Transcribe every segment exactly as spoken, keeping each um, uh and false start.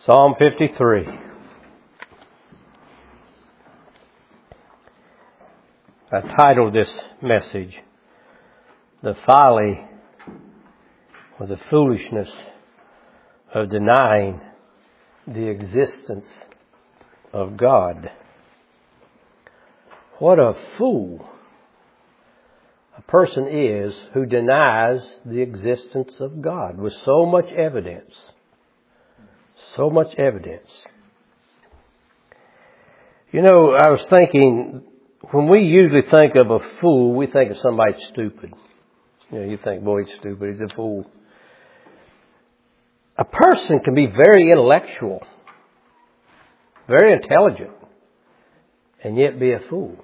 Psalm fifty-three. I titled this message, The Folly or the Foolishness of Denying the Existence of God. What a fool a person is who denies the existence of God with so much evidence. So much evidence. You know, I was thinking, when we usually think of a fool, we think of somebody stupid. You know, you think, boy, he's stupid, he's a fool. A person can be very intellectual, very intelligent, and yet be a fool.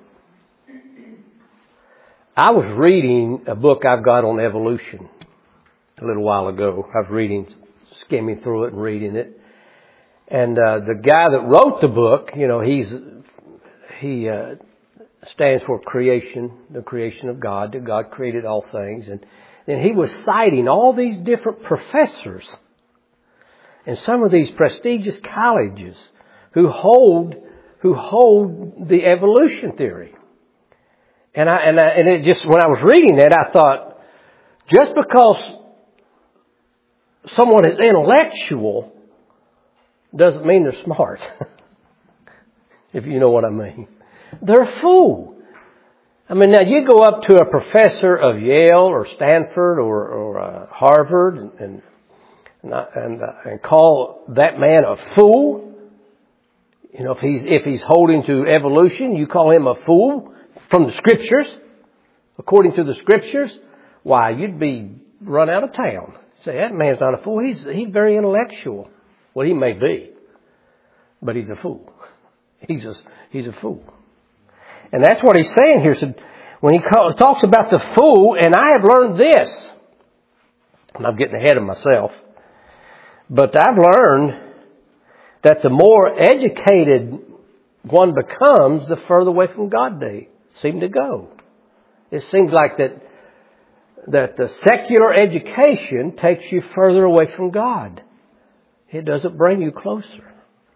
I was reading a book I've got on evolution a little while ago. I was reading, skimming through it and reading it. And uh, the guy that wrote the book, you know, he's he uh, stands for creation, the creation of God, that God created all things. And then he was citing all these different professors and some of these prestigious colleges who hold who hold the evolution theory. And I and I, and it just when I was reading that, I thought, just because someone is intellectual doesn't mean they're smart. If you know what I mean. They're a fool. I mean, now you go up to a professor of Yale or Stanford or, or uh, Harvard and and and, uh, and call that man a fool. You know, if he's if he's holding to evolution, you call him a fool from the Scriptures, according to the Scriptures. Why, you'd be run out of town. Say, that man's not a fool. He's he's very intellectual. Well, he may be, but he's a fool. He's a, he's a fool. And that's what he's saying here. So when he call, talks about the fool, and I have learned this, and I'm getting ahead of myself, but I've learned that the more educated one becomes, the further away from God they seem to go. It seems like that, that the secular education takes you further away from God. It doesn't bring you closer.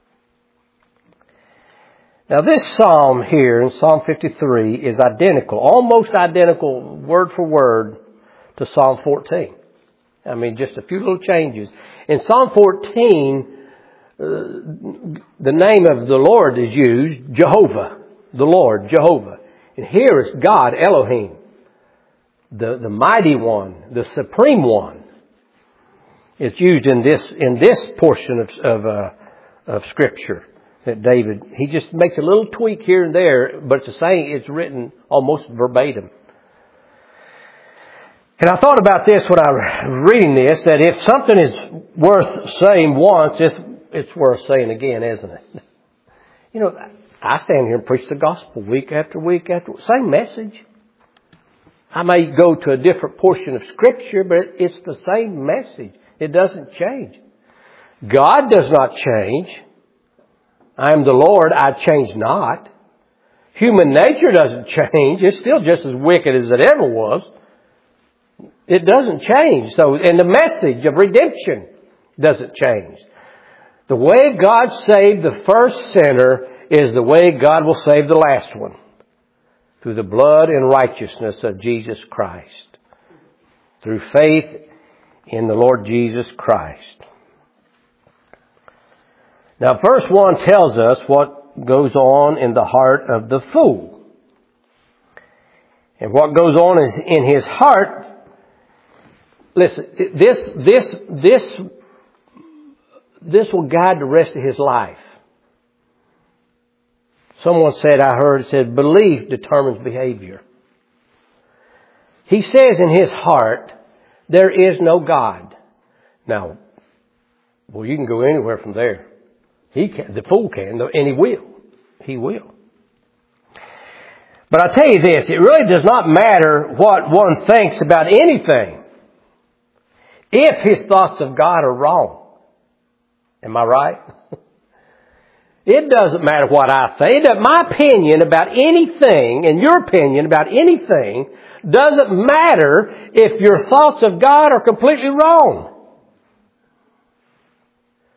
Now this psalm here in Psalm fifty-three is identical, almost identical word for word to Psalm fourteen. I mean, just a few little changes. In Psalm fourteen, uh, the name of the Lord is used, Jehovah, the Lord, Jehovah. And here is God, Elohim, the, the mighty one, the supreme one. It's used in this in this portion of of, uh, of Scripture that David, he just makes a little tweak here and there, but it's the same. It's written almost verbatim. And I thought about this when I was reading this, that if something is worth saying once, it's it's worth saying again, isn't it? You know, I stand here and preach the gospel week after week after week, same message. I may go to a different portion of Scripture, but it's the same message. It doesn't change. God does not change. I am the Lord, I change not. Human nature doesn't change. It's still just as wicked as it ever was. It doesn't change. So, and the message of redemption doesn't change. The way God saved the first sinner is the way God will save the last one. Through the blood and righteousness of Jesus Christ. Through faith in the Lord Jesus Christ. Now, verse one tells us what goes on in the heart of the fool. And what goes on is in his heart. Listen, this, this, this, this will guide the rest of his life. Someone said, I heard it said, belief determines behavior. He says in his heart, there is no God. Now, well, you can go anywhere from there. He can, the fool can, and he will. He will. But I tell you this, it really does not matter what one thinks about anything if his thoughts of God are wrong. Am I right? It doesn't matter what I think. My opinion about anything and your opinion about anything doesn't matter if your thoughts of God are completely wrong.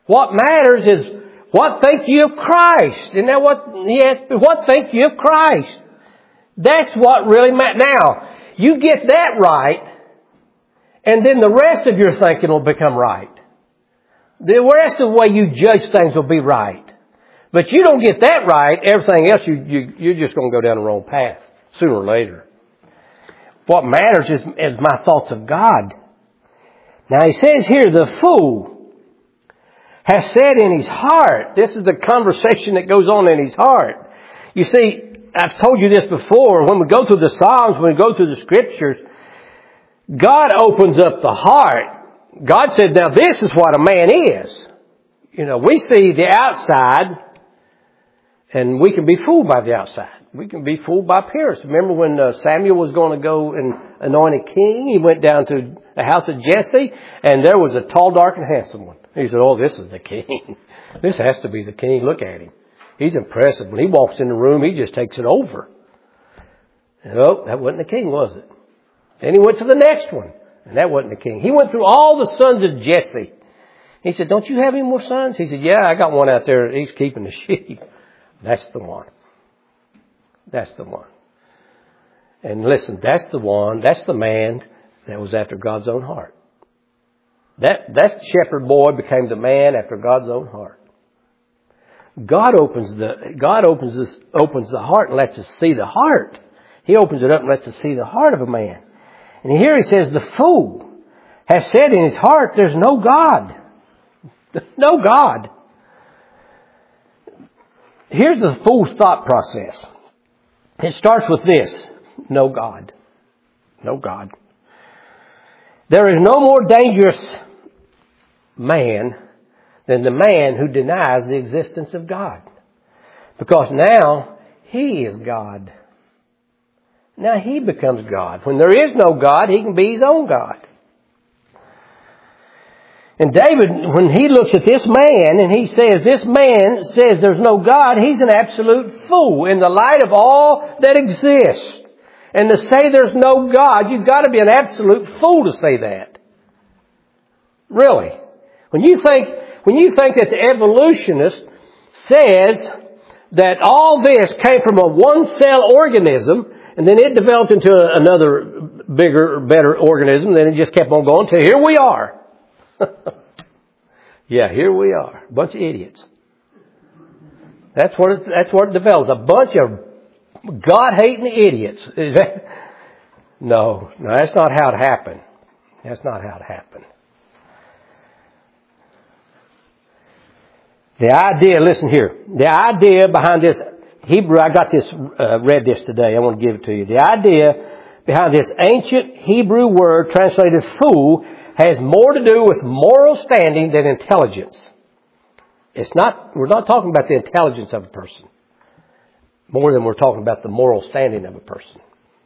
What matters is, what think you of Christ? Isn't that what he asked? What think you of Christ? That's what really matters. Now, you get that right, and then the rest of your thinking will become right. The rest of the way you judge things will be right. But you don't get that right, everything else, you, you, you're just going to go down the wrong path sooner or later. What matters is, is my thoughts of God. Now he says here, the fool has said in his heart. This is the conversation that goes on in his heart. You see, I've told you this before. When we go through the Psalms, when we go through the Scriptures, God opens up the heart. God said, now this is what a man is. You know, we see the outside, and we can be fooled by the outside. We can be fooled by appearance. Remember when uh, Samuel was going to go and anoint a king? He went down to the house of Jesse, and there was a tall, dark, and handsome one. He said, oh, this is the king. This has to be the king. Look at him. He's impressive. When he walks in the room, he just takes it over. And, oh, that wasn't the king, was it? Then he went to the next one, and that wasn't the king. He went through all the sons of Jesse. He said, don't you have any more sons? He said, yeah, I got one out there. He's keeping the sheep. That's the one. That's the one. And listen, that's the one, that's the man that was after God's own heart. That, that shepherd boy became the man after God's own heart. God opens the, God opens this, opens the heart and lets us see the heart. He opens it up and lets us see the heart of a man. And here he says, the fool has said in his heart, there's no God. No God. Here's the fool's thought process. It starts with this. No God. No God. There is no more dangerous man than the man who denies the existence of God. Because now he is God. Now he becomes God. When there is no God, he can be his own God. And David, when he looks at this man and he says, this man says there's no God, he's an absolute fool in the light of all that exists. And to say there's no God, you've got to be an absolute fool to say that. Really. When you think, when you think that the evolutionist says that all this came from a one-cell organism, and then it developed into another bigger, better organism, then it just kept on going till here we are. Yeah, here we are. A bunch of idiots. That's what it, that's what it develops. A bunch of God-hating idiots. No, no, that's not how it happened. That's not how it happened. The idea, listen here. The idea behind this Hebrew, I got this, uh, read this today. I want to give it to you. The idea behind this ancient Hebrew word translated fool has more to do with moral standing than intelligence. It's not, we're not talking about the intelligence of a person more than we're talking about the moral standing of a person.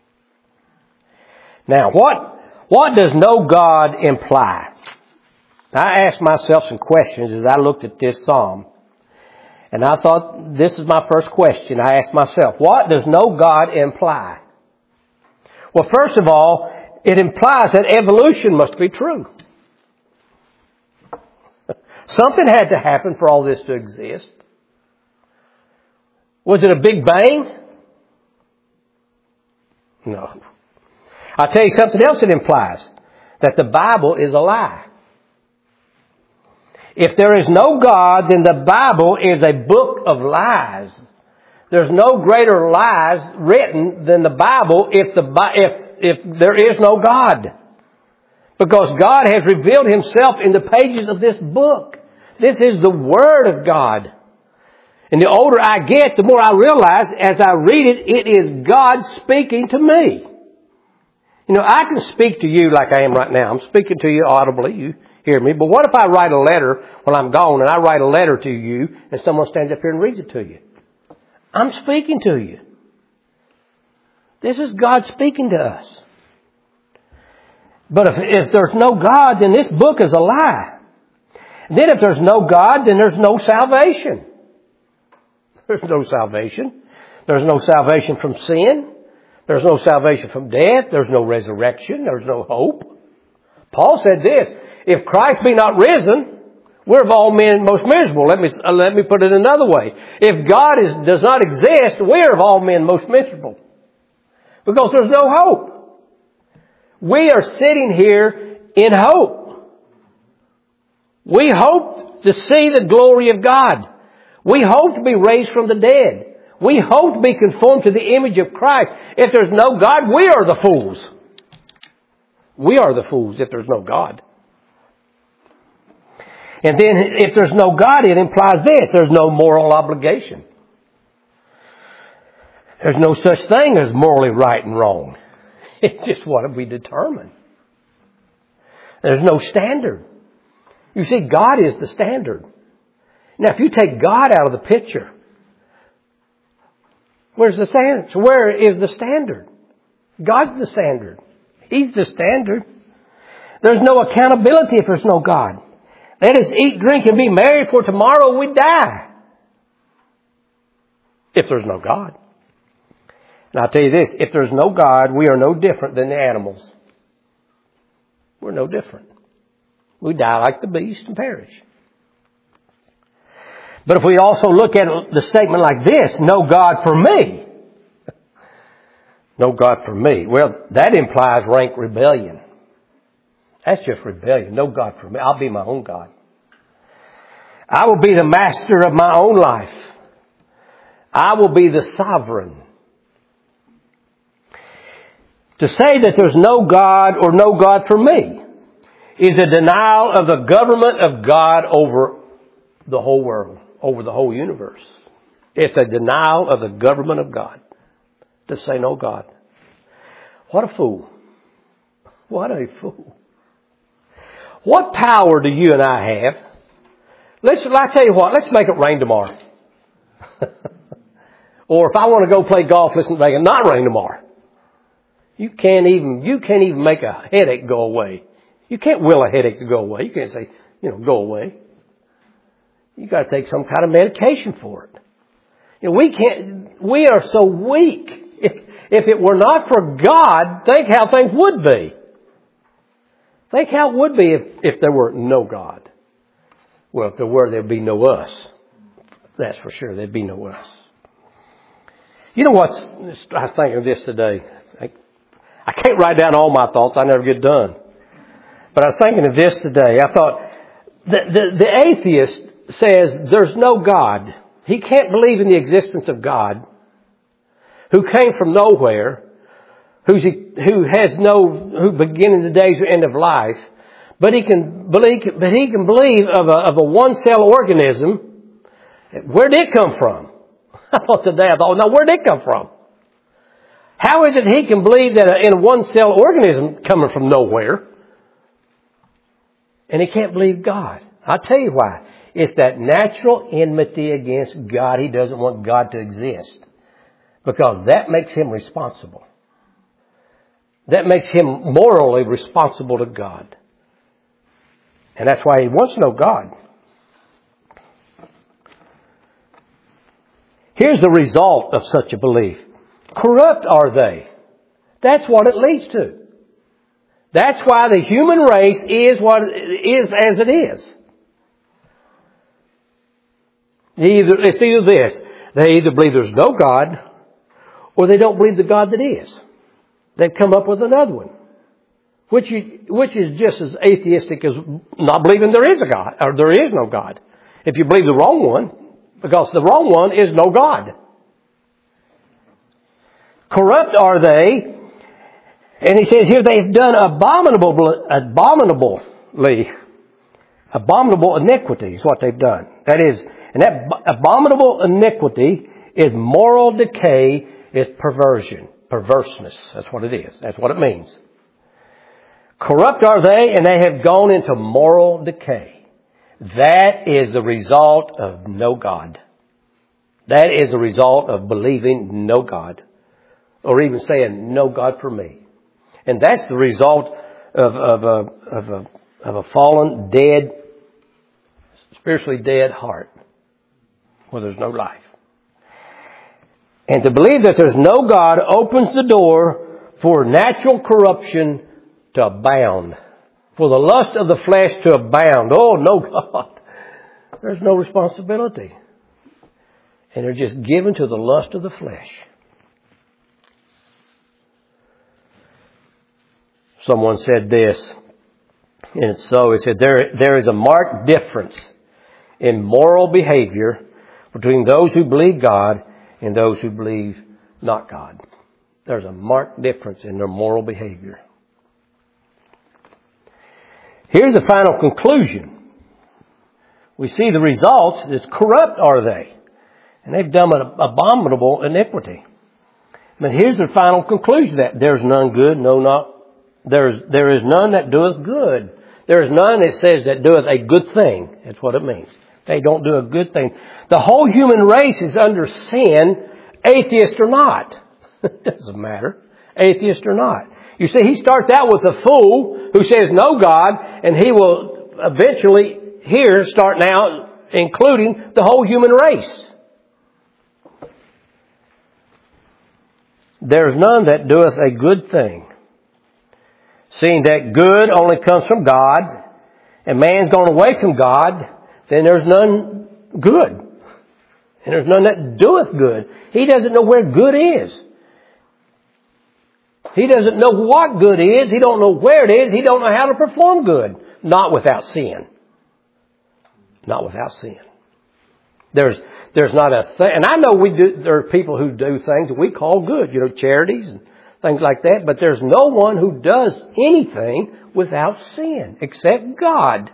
Now, what, what does no God imply? I asked myself some questions as I looked at this psalm. And I thought, this is my first question. I asked myself, what does no God imply? Well, first of all, it implies that evolution must be true. Something had to happen for all this to exist. Was it a big bang? No. I'll tell you something else it implies. That the Bible is a lie. If there is no God, then the Bible is a book of lies. There's no greater lies written than the Bible if the if if there is no God. Because God has revealed Himself in the pages of this book. This is the Word of God. And the older I get, the more I realize as I read it, it is God speaking to me. You know, I can speak to you like I am right now. I'm speaking to you audibly. You hear me. But what if I write a letter when I'm gone and I write a letter to you and someone stands up here and reads it to you? I'm speaking to you. This is God speaking to us. But if, if there's no God, then this book is a lie. And then if there's no God, then there's no salvation. There's no salvation. There's no salvation from sin. There's no salvation from death. There's no resurrection. There's no hope. Paul said this, if Christ be not risen, We're of all men most miserable. Let me, uh, let me put it another way. If God is, does not exist, we're of all men most miserable. Because there's no hope. We are sitting here in hope. We hope to see the glory of God. We hope to be raised from the dead. We hope to be conformed to the image of Christ. If there's no God, we are the fools. We are the fools if there's no God. And then if there's no God, it implies this. There's no moral obligation. There's no such thing as morally right and wrong. It's just what we determine. There's no standard. You see, God is the standard. Now, if you take God out of the picture, where's the standard? So where is the standard? God's the standard. He's the standard. There's no accountability if there's no God. Let us eat, drink, and be merry, for tomorrow we die. If there's no God. And I'll tell you this, if there's no God, we are no different than the animals. We're no different. We die like the beast and perish. But if we also look at the statement like this, no God for me. No God for me. Well, that implies rank rebellion. That's just rebellion. No God for me. I'll be my own God. I will be the master of my own life. I will be the sovereign. To say that there's no God or no God for me is a denial of the government of God over the whole world, over the whole universe. It's a denial of the government of God to say no God. What a fool. What a fool. What power do you and I have? Let's, I tell you what, let's make it rain tomorrow. Or if I want to go play golf, let's make it not rain tomorrow. You can't even, you can't even make a headache go away. You can't will a headache to go away. You can't say, you know, go away. You got to take some kind of medication for it. You know, we can't, we are so weak. If, if it were not for God, think how things would be. Think how it would be if, if there were no God. Well, if there were, there'd be no us. That's for sure. There'd be no us. You know what? I was thinking of this today. I, I can't write down all my thoughts. I never get done. But I was thinking of this today. I thought, the, the, the atheist says there's no God. He can't believe in the existence of God, who came from nowhere, who's, who has no who beginning of days or end of life, but he can believe, but he can believe of a, of a one cell organism. Where did it come from? I thought today, I thought, now where did it come from? How is it he can believe that in a one cell organism coming from nowhere, and he can't believe God? I'll tell you why. It's that natural enmity against God. He doesn't want God to exist. Because that makes him responsible. That makes him morally responsible to God. And that's why he wants no God. Here's the result of such a belief. Corrupt are they. That's what it leads to. That's why the human race is what it is as it is. Either, it's either this. They either believe there's no God, or they don't believe the God that is. They've come up with another one. Which, you, which is just as atheistic as not believing there is a God, or there is no God. If you believe the wrong one, because the wrong one is no God. Corrupt are they, and he says here they've done abominable, abominably, abominable iniquity is what they've done. That is, and that abominable iniquity is moral decay, is perversion, perverseness. That's what it is. That's what it means. Corrupt are they, and they have gone into moral decay. That is the result of no God. That is the result of believing no God. Or even saying, no God for me. And that's the result of, of, a, of, a, of a fallen, dead, spiritually dead heart. Where there's no life. And to believe that there's no God opens the door for natural corruption to abound. For the lust of the flesh to abound. Oh, no God. There's no responsibility. And they're just given to the lust of the flesh. Someone said this, and it's so. It said, there, there is a marked difference in moral behavior between those who believe God and those who believe not God. There's a marked difference in their moral behavior. Here's the final conclusion. We see the results. It's corrupt are they? And they've done an abominable iniquity. But here's the final conclusion that there's none good, no not. There's, there is none that doeth good. There is none that says that doeth a good thing. That's what it means. They don't do a good thing. The whole human race is under sin, atheist or not. It doesn't matter. Atheist or not. You see, he starts out with a fool who says no God, and he will eventually here start now including the whole human race. There's none that doeth a good thing. Seeing that good only comes from God, and man's gone away from God, then there's none good. And there's none that doeth good. He doesn't know where good is. He doesn't know what good is. He don't know where it is. He don't know how to perform good. Not without sin. Not without sin. There's, there's not a thing. And I know we do, there are people who do things that we call good. You know, charities and things like that. But there's no one who does anything without sin. Except God.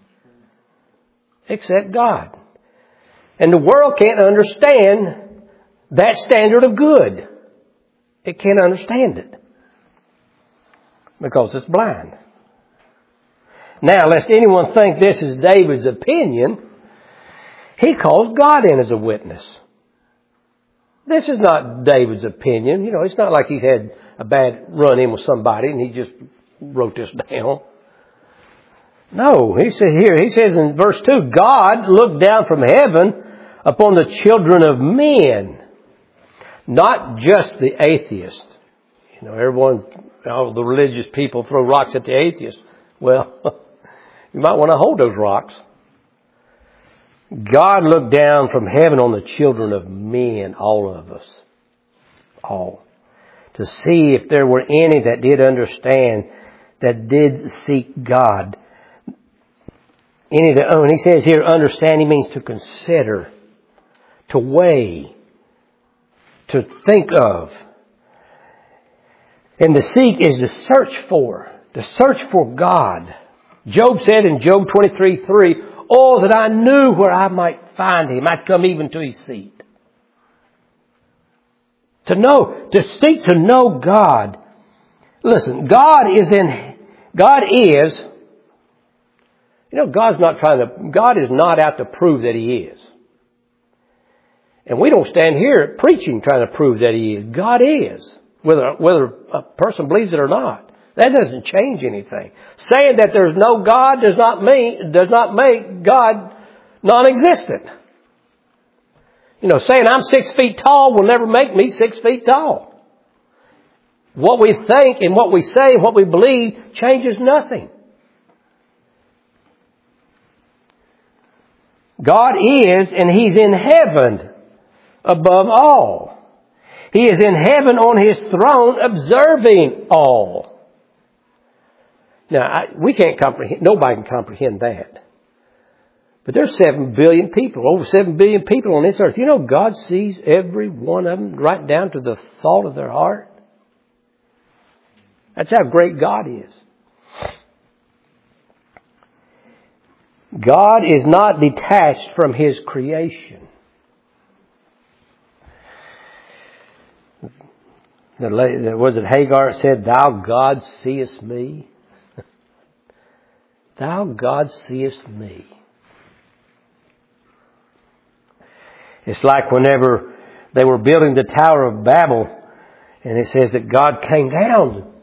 Except God. And the world can't understand that standard of good. It can't understand it. Because it's blind. Now, lest anyone think this is David's opinion, he calls God in as a witness. This is not David's opinion. You know, it's not like he's had a bad run-in with somebody and he just wrote this down. No, he said here, he says in verse two, God looked down from heaven upon the children of men. Not just the atheist. You know, everyone, all the religious people throw rocks at the atheist. Well, you might want to hold those rocks. God looked down from heaven on the children of men, all of us. All. To see if there were any that did understand, that did seek God. Any that, oh, and he says here, understanding means to consider, to weigh, to think of. And to seek is to search for. To search for God. Job said in Job twenty-three three, oh, that I knew where I might find Him. I'd come even to His seat. To know, to seek to know God. Listen, God is in, God is, you know, God's not trying to, God is not out to prove that He is. And we don't stand here preaching trying to prove that He is. God is. Whether, whether a person believes it or not. That doesn't change anything. Saying that there's no God does not mean, does not make God non-existent. You know, saying I'm six feet tall will never make me six feet tall. What we think and what we say and what we believe changes nothing. God is, and He's in heaven above all. He is in heaven on His throne observing all. Now, I, we can't comprehend, nobody can comprehend that. But there's seven billion people, over seven billion people on this earth. You know, God sees every one of them right down to the thought of their heart. That's how great God is. God is not detached from His creation. Was it Hagar that said, Thou God seest me? Thou God seest me. It's like whenever they were building the Tower of Babel, and it says that God came down,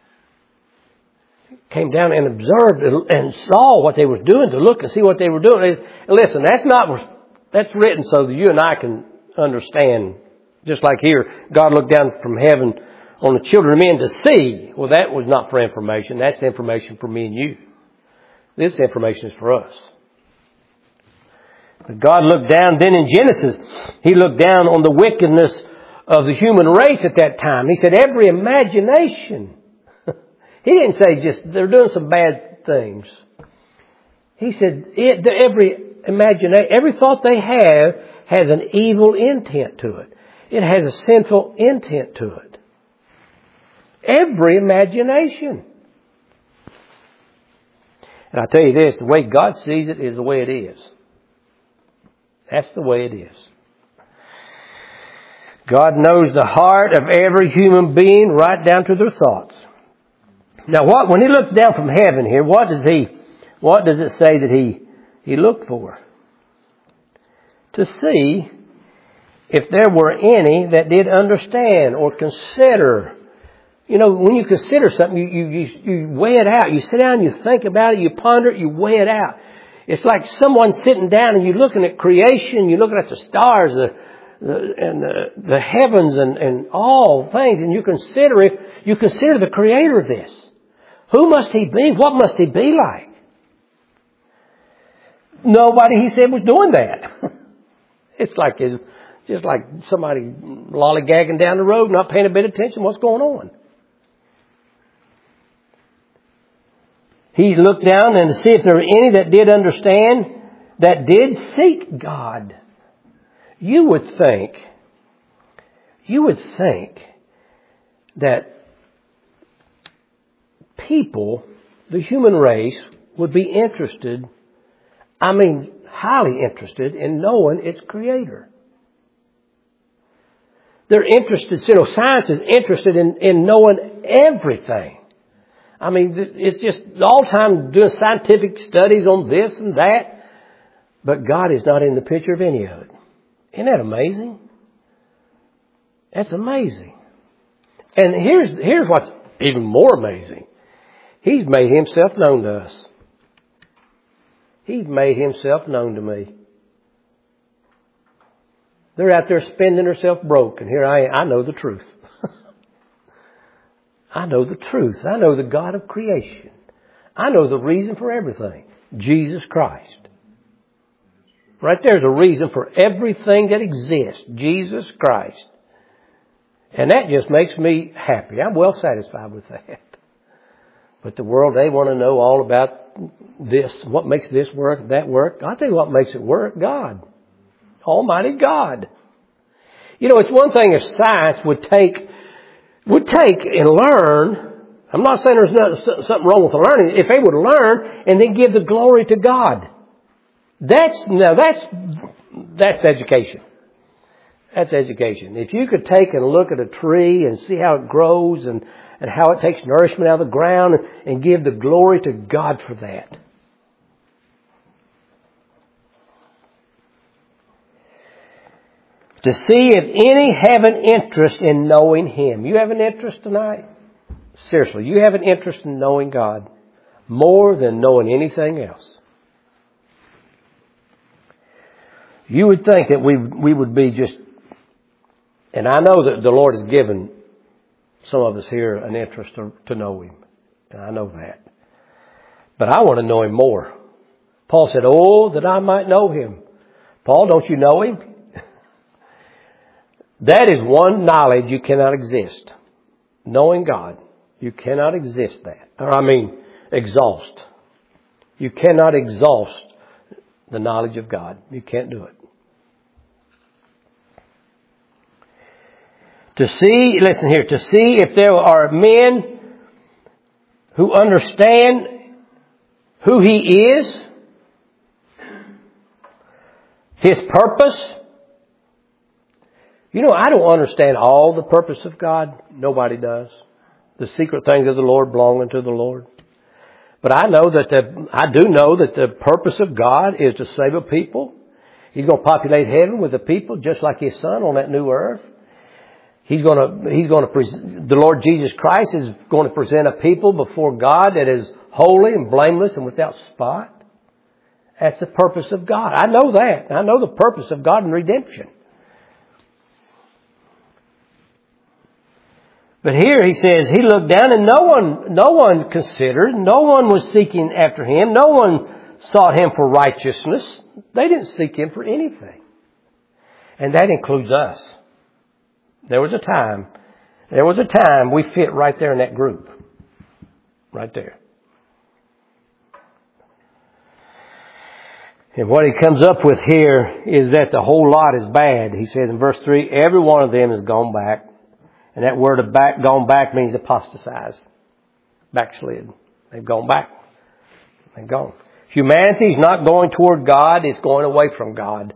came down and observed and saw what they were doing, to look and see what they were doing. Listen, that's not, that's written so that you and I can understand. Just like here, God looked down from heaven on the children of men to see. Well, that was not for information. That's information for me and you. This information is for us. God looked down, then in Genesis, He looked down on the wickedness of the human race at that time. He said, every imagination. He didn't say just they're doing some bad things. He said, it, every imagination, every thought they have has an evil intent to it. It has a sinful intent to it. Every imagination. And I tell you this, the way God sees it is the way it is. That's the way it is. God knows the heart of every human being right down to their thoughts. Now what, when He looks down from heaven here, what does He, what does it say that He, He looked for? To see if there were any that did understand or consider. You know, when you consider something, you, you, you, you weigh it out. You sit down, you think about it, you ponder it, you weigh it out. It's like someone sitting down and you're looking at creation, you're looking at the stars, the, the, and the, the heavens and, and all things, and you consider it, you consider the creator of this. Who must He be? What must He be like? Nobody, He said, was doing that. It's like it's just like somebody lollygagging down the road, not paying a bit of attention to what's going on. He looked down and to see if there were any that did understand, that did seek God. You would think, you would think that people, the human race, would be interested, I mean, highly interested in knowing its Creator. They're interested, you know, science is interested in, in knowing everything. I mean, it's just all the time doing scientific studies on this and that. But God is not in the picture of any of it. Isn't that amazing? That's amazing. And here's, here's what's even more amazing. He's made Himself known to us. He's made Himself known to me. They're out there spending themselves broke, and here I am. I know the truth. I know the truth. I know the God of creation. I know the reason for everything. Jesus Christ. Right there's a reason for everything that exists. Jesus Christ. And that just makes me happy. I'm well satisfied with that. But the world, they want to know all about this. What makes this work, that work. I'll tell you what makes it work. God. Almighty God. You know, it's one thing if science would take would take and learn. I'm not saying there's not, something wrong with the learning. If they would learn and then give the glory to God. That's, now that's, that's education. That's education. If you could take and look at a tree and see how it grows and, and how it takes nourishment out of the ground and, and give the glory to God for that. To see if any have an interest in knowing Him. You have an interest tonight? Seriously, you have an interest in knowing God more than knowing anything else. You would think that we we would be just, and I know that the Lord has given some of us here an interest to, to know Him. And I know that. But I want to know Him more. Paul said, oh, that I might know Him. Paul, don't you know Him? That is one knowledge you cannot exist. Knowing God. You cannot exist that. Or I mean, exhaust. You cannot exhaust the knowledge of God. You can't do it. To see, listen here, to see if there are men who understand who He is, His purpose. You know, I don't understand all the purpose of God. Nobody does. The secret things of the Lord belong unto the Lord. But I know that the, I do know that the purpose of God is to save a people. He's going to populate heaven with the people just like His Son on that new earth. He's going to, He's going to, present, the Lord Jesus Christ is going to present a people before God that is holy and blameless and without spot. That's the purpose of God. I know that. I know the purpose of God in redemption. But here he says, He looked down and no one, no one considered, no one was seeking after Him, no one sought Him for righteousness. They didn't seek Him for anything. And that includes us. There was a time, there was a time we fit right there in that group. Right there. And what he comes up with here is that the whole lot is bad. He says in verse three, every one of them has gone back. And that word of back, gone back means apostatized. Backslid. They've gone back. They've gone. Humanity's not going toward God, it's going away from God.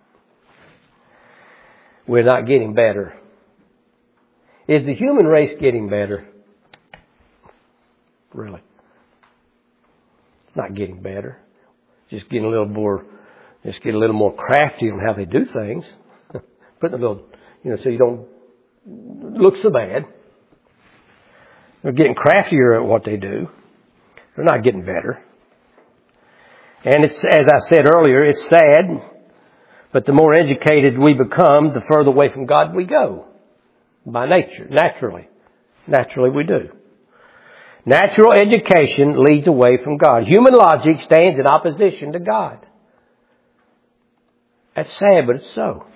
We're not getting better. Is the human race getting better? Really? It's not getting better. Just getting a little more, just get a little more crafty on how they do things. Putting a little, you know, so you don't look so bad. They're getting craftier at what they do. They're not getting better. And it's, as I said earlier, it's sad, but the more educated we become, the further away from God we go. By nature, naturally. Naturally we do. Natural education leads away from God. Human logic stands in opposition to God. That's sad, but it's so.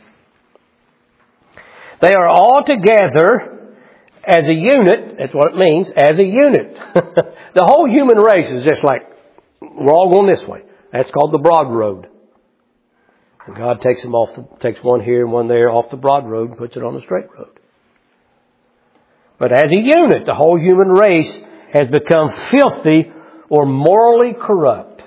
They are all together as a unit. That's what it means, as a unit. The whole human race is just like, we're all going this way. That's called the broad road. And God takes them off, the, takes one here and one there off the broad road and puts it on the straight road. But as a unit, the whole human race has become filthy or morally corrupt.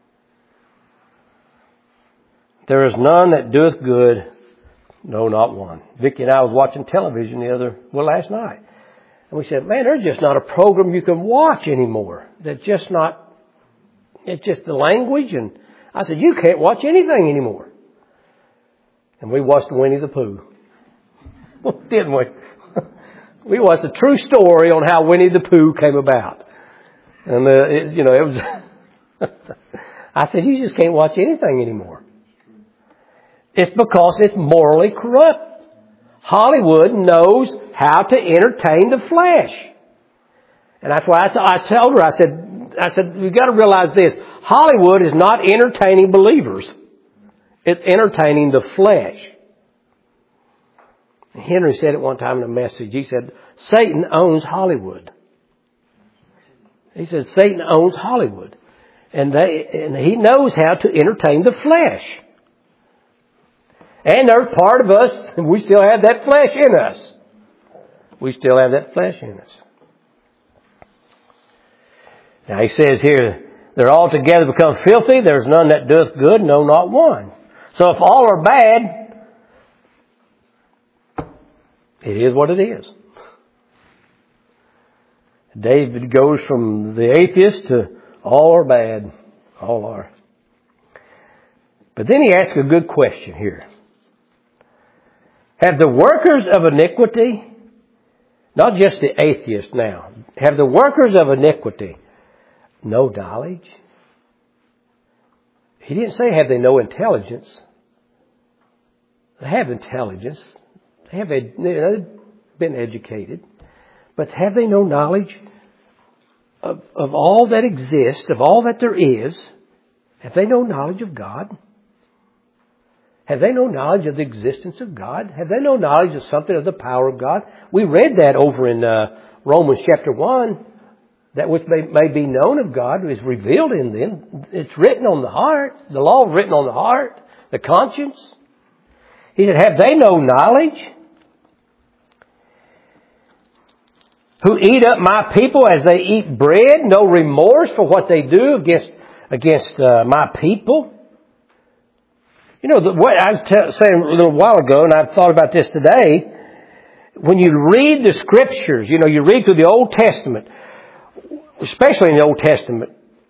There is none that doeth good, no, not one. Vicki and I was watching television the other, well, last night. And we said, man, there's just not a program you can watch anymore. That's just not, it's just the language. And I said, you can't watch anything anymore. And we watched Winnie the Pooh. Didn't we? We watched a true story on how Winnie the Pooh came about. And, uh, it, you know, it was, I said, you just can't watch anything anymore. It's because it's morally corrupt. Hollywood knows how to entertain the flesh. And that's why I, t- I told her, I said, I said, you've got to realize this. Hollywood is not entertaining believers. It's entertaining the flesh. Henry said it one time in a message. He said, Satan owns Hollywood. He said, Satan owns Hollywood. And they, and he knows how to entertain the flesh. And there's part of us, and we still have that flesh in us. We still have that flesh in us. Now he says here, they're all together become filthy. There's none that doeth good, no, not one. So if all are bad, it is what it is. David goes from the atheist to all are bad. All are. But then he asks a good question here. Have the workers of iniquity, not just the atheist now, have the workers of iniquity no knowledge? He didn't say have they no intelligence. They have intelligence. They have ed- they've been educated. But have they no knowledge of, of all that exists, of all that there is? Have they no knowledge of God? Have they no knowledge of the existence of God? Have they no knowledge of something of the power of God? We read that over in uh, Romans chapter one. That which may, may be known of God is revealed in them. It's written on the heart. The law is written on the heart, the conscience. He said, have they no knowledge? Who eat up my people as they eat bread, no remorse for what they do against against uh, my people. You know, the, what I was t- saying a little while ago, and I've thought about this today, when you read the Scriptures, you know, you read through the Old Testament, especially in the Old Testament,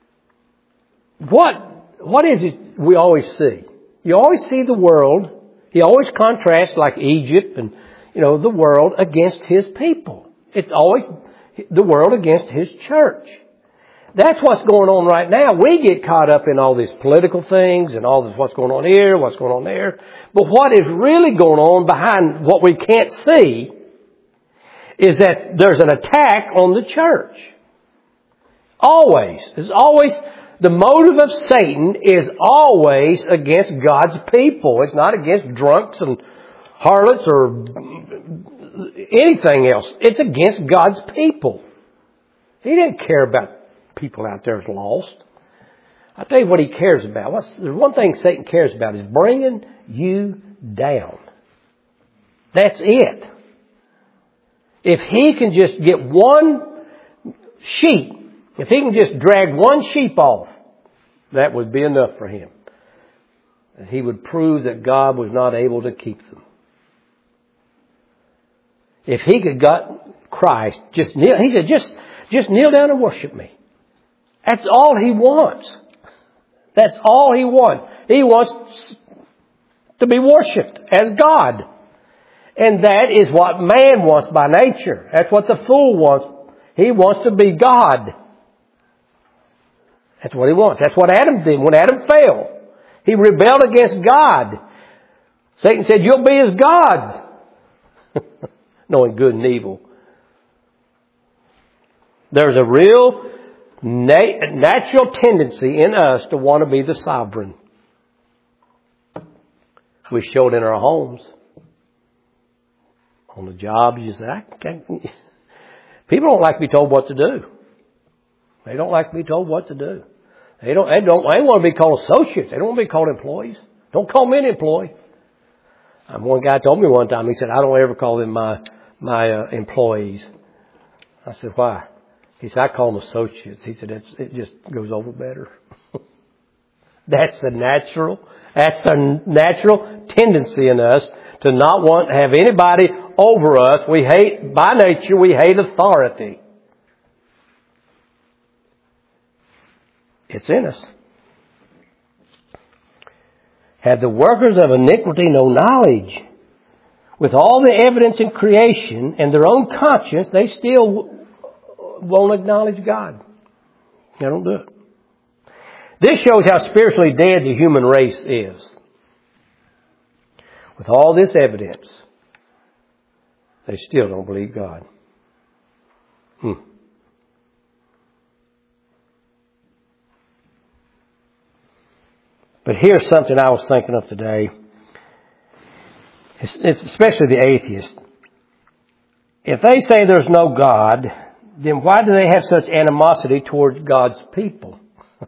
what what is it we always see? You always see the world. He always contrasts like Egypt and, you know, the world against His people. It's always the world against His church. That's what's going on right now. We get caught up in all these political things and all this what's going on here, what's going on there. But what is really going on behind what we can't see is that there's an attack on the church. Always. There's always The motive of Satan is always against God's people. It's not against drunks and harlots or anything else. It's against God's people. He didn't care about people out there that's lost. I'll tell you what he cares about. What's, there's one thing Satan cares about is bringing you down. That's it. If he can just get one sheep, if he can just drag one sheep off, that would be enough for him. He would prove that God was not able to keep them. If he could got Christ, just kneel, he said, just, just kneel down and worship me. That's all he wants. That's all he wants. He wants to be worshipped as God. And that is what man wants by nature. That's what the fool wants. He wants to be God. That's what he wants. That's what Adam did when Adam fell. He rebelled against God. Satan said, you'll be as gods. Knowing good and evil. There's a real nat- natural tendency in us to want to be the sovereign. We show it in our homes. On the job, you say, I can't. People don't like to be told what to do. They don't like to be told what to do. They don't, they don't, they want to be called associates. They don't want to be called employees. Don't call me an employee. Um, one guy told me one time, he said, I don't ever call them my, my uh, employees. I said, why? He said, I call them associates. He said, it's, it just goes over better. That's the natural, that's the natural tendency in us to not want to have anybody over us. We hate, by nature, we hate authority. It's in us. Have the workers of iniquity no knowledge? With all the evidence in creation and their own conscience, they still won't acknowledge God. They don't do it. This shows how spiritually dead the human race is. With all this evidence, they still don't believe God. Hmm. But here's something I was thinking of today. It's, it's especially the atheist. If they say there's no God, then why do they have such animosity towards God's people?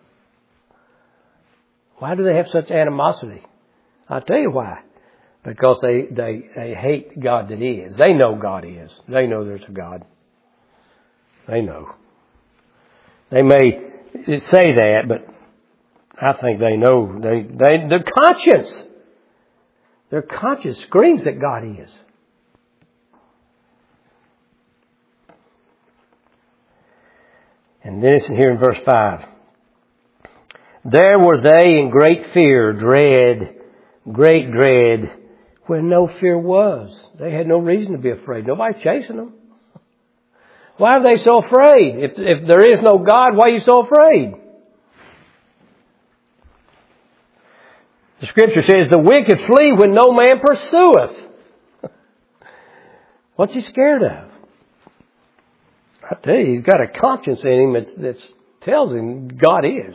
Why do they have such animosity? I'll tell you why. Because they, they, they hate God that is. They know God is. They know there's a God. They know. They may say that, but I think they know. They, they, their conscience, their conscience screams that God is. And then it's here in verse five. There were they in great fear, dread, great dread, where no fear was. They had no reason to be afraid. Nobody's chasing them. Why are they so afraid? If, if there is no God, why are you so afraid? The scripture says, the wicked flee when no man pursueth. What's he scared of? I tell you, he's got a conscience in him that that's, tells him God is.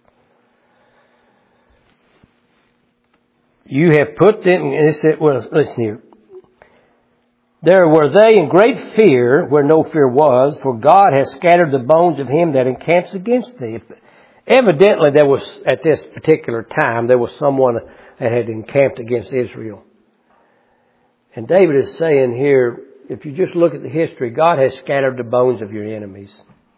You have put them, and it said, well, listen here. There were they in great fear where no fear was, for God has scattered the bones of him that encamps against thee. Evidently, there was, at this particular time, there was someone that had encamped against Israel. And David is saying here, if you just look at the history, God has scattered the bones of your enemies.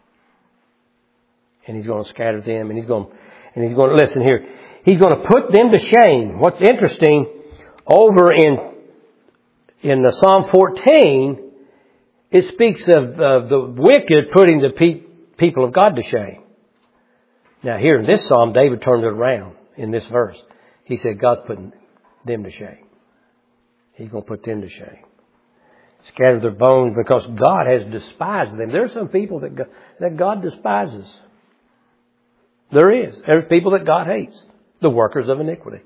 And he's going to scatter them, and he's going, and he's going to, listen here, he's going to put them to shame. What's interesting, over in in the Psalm fourteen, it speaks of uh, the wicked putting the pe- people of God to shame. Now here in this Psalm, David turned it around in this verse. He said God's putting them to shame. He's going to put them to shame. Scatter their bones because God has despised them. There are some people that God, that God despises. There is. There's people that God hates. The workers of iniquity.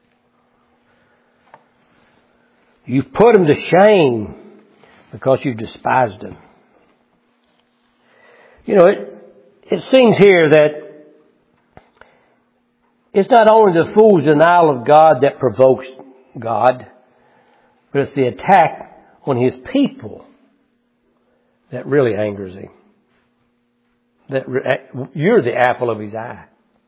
You've put them to shame because you've despised them. You know, it, it seems here that it's not only the fool's denial of God that provokes God, but it's the attack on His people that really angers Him. That you're the apple of His eye.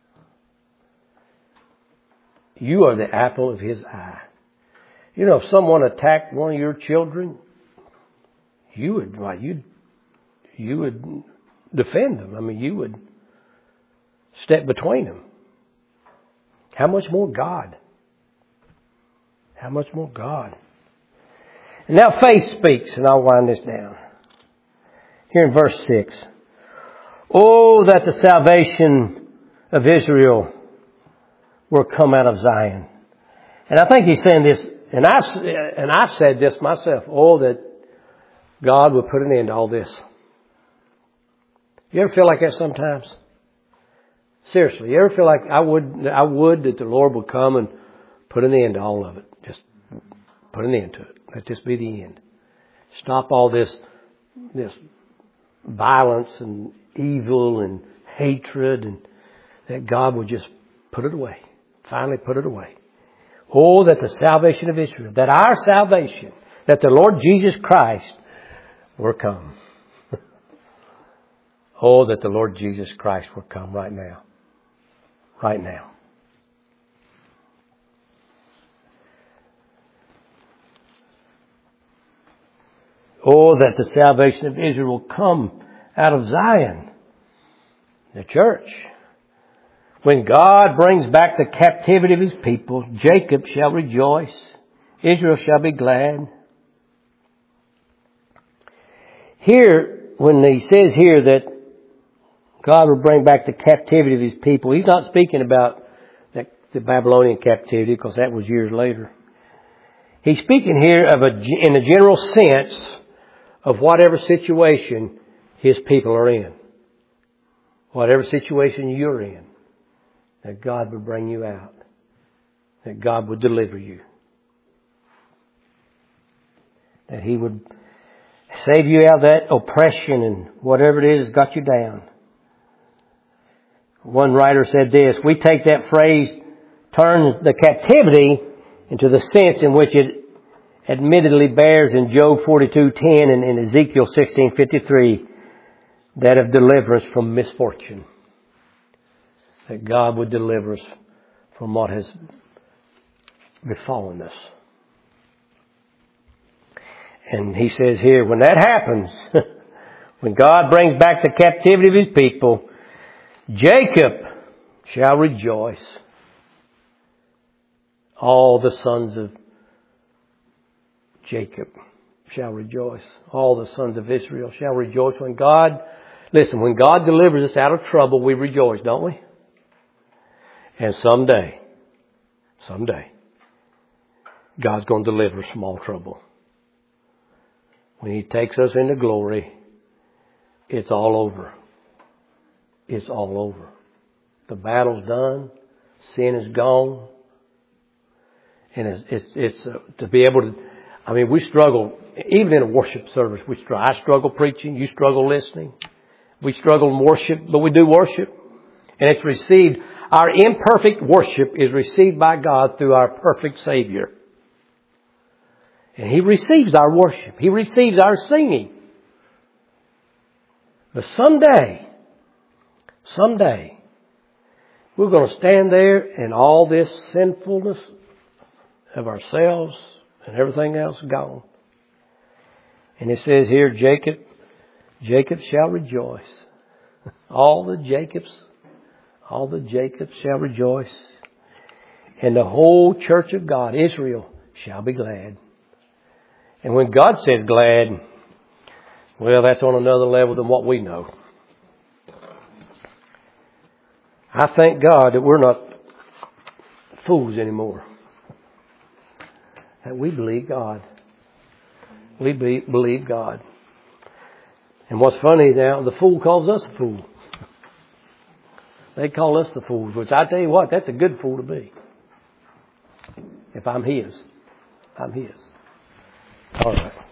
You are the apple of His eye. You know, if someone attacked one of your children, you would, well, you, you would defend them. I mean, you would step between them. How much more God? How much more God? And now faith speaks, and I'll wind this down. Here in verse six. Oh, that the salvation of Israel were come out of Zion. And I think he's saying this, and I've, and I've said this myself. Oh, that God would put an end to all this. You ever feel like that sometimes? Seriously, you ever feel like I would, I would that the Lord would come and put an end to all of it? Just put an end to it. Let this be the end. Stop all this, this violence and evil and hatred, and that God would just put it away. Finally put it away. Oh, that the salvation of Israel, that our salvation, that the Lord Jesus Christ were come. Oh, that the Lord Jesus Christ were come right now. Right now. Oh, that the salvation of Israel will come out of Zion, the church. When God brings back the captivity of His people, Jacob shall rejoice. Israel shall be glad. Here, when He says here that God will bring back the captivity of His people, He's not speaking about the Babylonian captivity, because that was years later. He's speaking here of a, in a general sense of whatever situation His people are in. Whatever situation you're in, that God would bring you out. That God would deliver you. That He would save you out of that oppression and whatever it is that's got you down. One writer said this: we take that phrase, turn the captivity, into the sense in which it admittedly bears in Job forty-two ten and in Ezekiel sixteen fifty-three, that of deliverance from misfortune. That God would deliver us from what has befallen us. And he says here, when that happens, when God brings back the captivity of His people, Jacob shall rejoice. All the sons of Jacob shall rejoice. All the sons of Israel shall rejoice. When God, listen, when God delivers us out of trouble, we rejoice, don't we? And someday, someday, God's going to deliver us from all trouble. When He takes us into glory, it's all over. It's all over. The battle's done. Sin is gone. And it's, it's, it's uh, to be able to, I mean, we struggle, even in a worship service, we struggle. I struggle preaching, you struggle listening. We struggle in worship, but we do worship. And it's received, our imperfect worship is received by God through our perfect Savior. And He receives our worship. He receives our singing. But someday, someday, we're going to stand there and all this sinfulness of ourselves and everything else gone. And it says here, Jacob, Jacob shall rejoice. All the Jacobs, all the Jacobs shall rejoice. And the whole church of God, Israel, shall be glad. And when God says glad, well, that's on another level than what we know. I thank God that we're not fools anymore. That we believe God. We be, believe God. And what's funny now, the fool calls us a fool. They call us the fools, which I tell you what, that's a good fool to be. If I'm His. I'm His. All right.